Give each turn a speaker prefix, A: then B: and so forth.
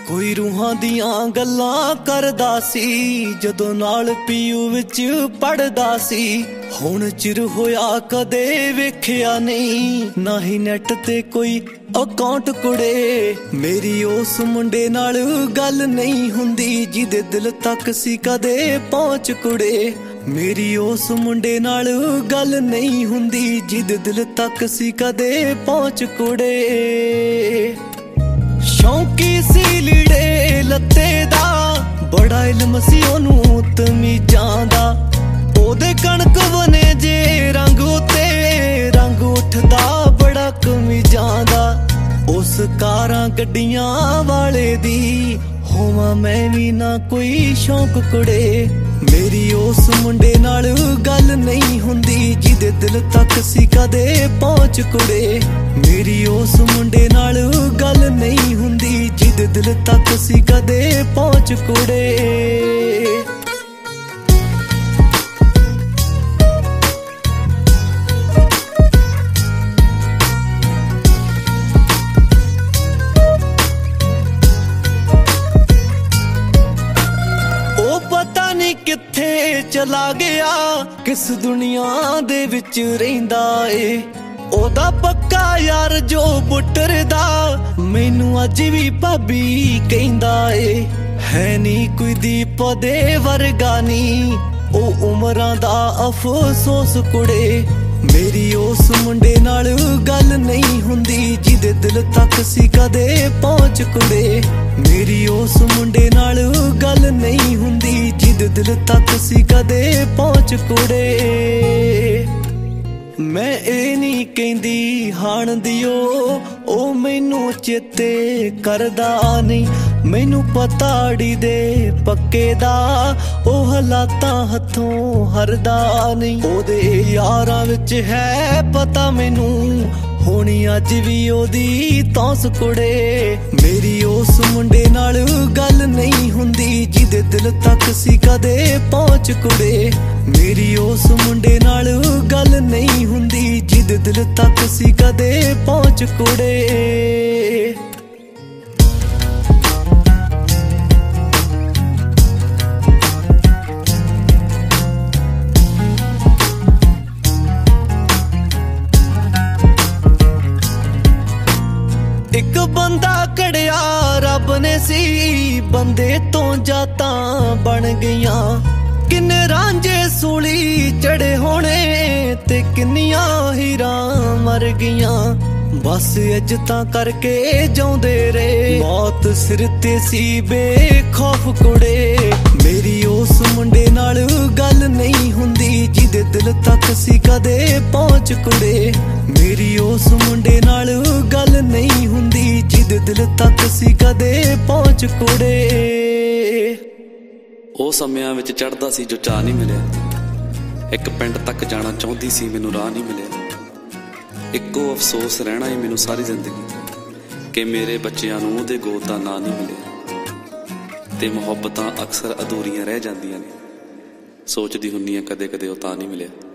A: ਕੋਈ ਰੂਹਾਂ ਦੀਆਂ ਗੱਲਾਂ ਕਰਦਾ ਸੀ ਜਦੋਂ ਨਾਲ ਪੀਯੂ ਵਿੱਚ ਪੜਦਾ ਸੀ। ਹੁਣ ਚਿਰ ਹੋਇਆ ਕਦੇ ਵੇਖਿਆ ਨਹੀਂ, ਨਾ ਹੀ ਨੈਟ ਤੇ ਕੋਈ ਅਕਾਊਂਟ ਕੁੜੇ। ਮੇਰੀ ਉਸ ਮੁੰਡੇ ਨਾਲ ਗੱਲ ਨਹੀਂ ਹੁੰਦੀ ਜਿਹਦੇ ਦਿਲ ਤੱਕ ਸੀ ਕਦੇ ਪਹੁੰਚ ਕੁੜੇ। ਮੇਰੀ ਉਸ ਮੁੰਡੇ ਨਾਲ ਗੱਲ ਨਹੀਂ ਹੁੰਦੀ ਜਿਹਦੇ ਦਿਲ ਤੱਕ ਸੀ ਕਦੇ ਪਹੁੰਚ ਕੁੜੇ। ਸ਼ੌਂਕੀ ਸੀ ਲੀੜੇ ਲੱਤੇ ਦਾ, ਬੜਾ ਇਲਮ ਸੀ ਉਹਨੂੰ ਤਮੀਜ਼ਾਂ ਦਾ। ਉਹਦੇ ਕਣਕ ਬਨੇ ਜੇ ਰੰਗ ਉਤੇ ਰੰਗ ਉੱਠਦਾ ਬੜਾ ਕਮੀਜ਼ਾਂ ਦਾ। ਉਸ ਕਾਰਾਂ ਗੱਡੀਆਂ ਵਾਲੇ ਦੀ ਹੋਵਾਂ ਮੈਂ ਵੀ ਨਾ ਕੋਈ ਸ਼ੌਂਕ ਕੁੜੇ। ਮੇਰੀ ਉਸ ਮੁੰਡੇ ਨਾਲ ਗੱਲ ਨਹੀਂ ਹੁੰਦੀ ਜਿਹਦੇ ਦਿਲ ਤੱਕ ਸੀ ਕਦੇ ਪਹੁੰਚ ਕੁੜੇ। ਮੇਰੀ ਉਸ ਮੁੰਡੇ ਨਾਲ ਗੱਲ ਨਹੀਂ ਹੁੰਦੀ ਜਿਹਦੇ ਦਿਲ ਤੱਕ ਸੀ ਕਦੇ ਪਹੁੰਚ ਕੁੜੇ। ਪਤਾ ਨਹੀਂ ਕਿੱਥੇ ਚਲਾ ਗਿਆ, ਕਿਸ ਦੁਨੀਆ ਦੇ ਵਿੱਚ ਰਹਿੰਦਾ ਏ। ਉਹਦਾ ਪੱਕਾ ਯਾਰ ਜੋ ਬੁੱਟਰ ਦਾ ਮੈਨੂੰ ਅੱਜ ਵੀ ਭਾਬੀ ਕਹਿੰਦਾ ਏ। ਹੈ ਨੀ ਕੋਈ ਦੀਪ ਦੇ ਵਰਗਾ ਨੀ, ਉਹ ਉਮਰਾਂ ਦਾ ਅਫਸੋਸ ਕੁੜੇ। ਮੇਰੀ ਉਸ ਮੁੰਡੇ ਨਾਲ ਗੱਲ ਨਹੀਂ ਹੁੰਦੀ ਜਿਹਦੇ ਦਿਲ ਤੱਕ ਸੀ ਕਦੇ ਪਹੁੰਚ ਕੁੜੇ। ਮੇਰੀ ਉਸ ਮੁੰਡੇ ਨਾਲ ਗੱਲ ਨਹੀਂ ਹੁੰਦੀ ਜਿਹਦੇ ਦਿਲ ਤੱਕ ਸੀ ਕਦੇ ਪਹੁੰਚ ਕੁੜੇ। ਮੈਂ ਇਹ ਨਹੀਂ ਕਹਿੰਦੀ ਹਾਣ ਦਿਓ ਉਹ ਮੈਨੂੰ ਚੇਤੇ ਕਰਦਾ ਨਹੀਂ। ਮੈਨੂੰ ਪਤਾ ਅੜੀ ਦੇ ਪੱਕੇ ਦਾ ਉਹ ਹਾਲਾਤਾਂ ਹੱਥੋਂ ਹਰਦਾ ਨਹੀਂ। ਉਹਦੇ ਯਾਰਾਂ ਵਿੱਚ ਹੈ ਪਤਾ ਮੈਨੂੰ ਹੋਣੀ ਅੱਜ ਵੀ ਉਹਦੀ ਤੌਂਸ ਕੁੜੇ। ਮੇਰੀ ਉਸ ਮੁੰਡੇ ਨਾਲ ਗੱਲ ਨਹੀਂ ਹੁੰਦੀ ਜਿਹਦੇ ਦਿਲ ਤੱਕ ਸੀ ਕਦੇ ਪਹੁੰਚ ਕੁੜੇ। ਮੇਰੀ ਉਸ ਮੁੰਡੇ ਨਾਲ ਗੱਲ ਨਹੀਂ ਹੁੰਦੀ ਜਿਹਦੇ ਦਿਲ ਤੱਕ ਸੀ ਕਦੇ ਪਹੁੰਚ ਕੁੜੇ। ਇੱਕ ਬੰਦਾ ਘੜਿਆ ਰੱਬ ਨੇ ਸੀ, ਬੰਦੇ ਤੋਂ ਜਾਤਾਂ ਬਣ ਗਈਆਂ। ਕਿੰਨੇ ਰਾਂਝੇ ਸੂਲੀ ਚੜੇ ਹੋਣੇ ਤੇ ਕਿੰਨੀਆਂ ਹੀਰਾਂ ਮਰ ਗਈਆਂ। ਬਸ ਇੱਜ਼ਤਾਂ ਕਰਕੇ ਜਿਉਂਦੇ ਰਹੇ, ਮੌਤ ਸਿਰ ਤੇ ਸੀ ਬੇਖੌਫ ਕੁੜੇ। ਮੇਰੀ ਉਸ ਮੁੰਡੇ ਨਾਲ ਗੱਲ ਨਹੀਂ ਹੁੰਦੀ ਜਿਹਦੇ ਦਿਲ ਤੱਕ ਸੀ ਕਦੇ ਪਹੁੰਚ ਕੁੜੇ। ਮੇਰੀ ਉਸ ਮੁੰਡੇ ਨਾਲ ਗੱਲ ਨਹੀਂ ਹੁੰਦੀ ਜਿਹਦੇ ਦਿਲ ਤੱਕ ਸੀ ਕਦੇ ਪਹੁੰਚ ਕੁੜੇ।
B: ਉਹ ਸਮਿਆਂ ਵਿੱਚ ਚੜ੍ਹਦਾ ਸੀ ਜੋ ਚਾਹ ਨਹੀਂ ਮਿਲਿਆ। ਇੱਕ ਪਿੰਡ ਤੱਕ ਜਾਣਾ ਚਾਹੁੰਦੀ ਸੀ ਮੈਨੂੰ ਰਾਹ ਨਹੀਂ ਮਿਲਿਆ। ਇੱਕੋ ਅਫਸੋਸ ਰਹਿਣਾ ਏ ਮੈਨੂੰ ਸਾਰੀ ਜ਼ਿੰਦਗੀ ਕਿ ਮੇਰੇ ਬੱਚਿਆਂ ਨੂੰ ਉਹਦੇ ਗੋਦ ਦਾ ਨਾਂ ਨਹੀਂ ਮਿਲਿਆ। ਤੇ ਮੁਹੱਬਤਾਂ ਅਕਸਰ ਅਧੂਰੀਆਂ ਰਹਿ ਜਾਂਦੀਆਂ ਨੇ, ਸੋਚਦੀ ਹੁੰਨੀ ਆ ਕਦੇ ਕਦੇ ਉਹ ਤਾਂ ਨਹੀਂ ਮਿਲਿਆ।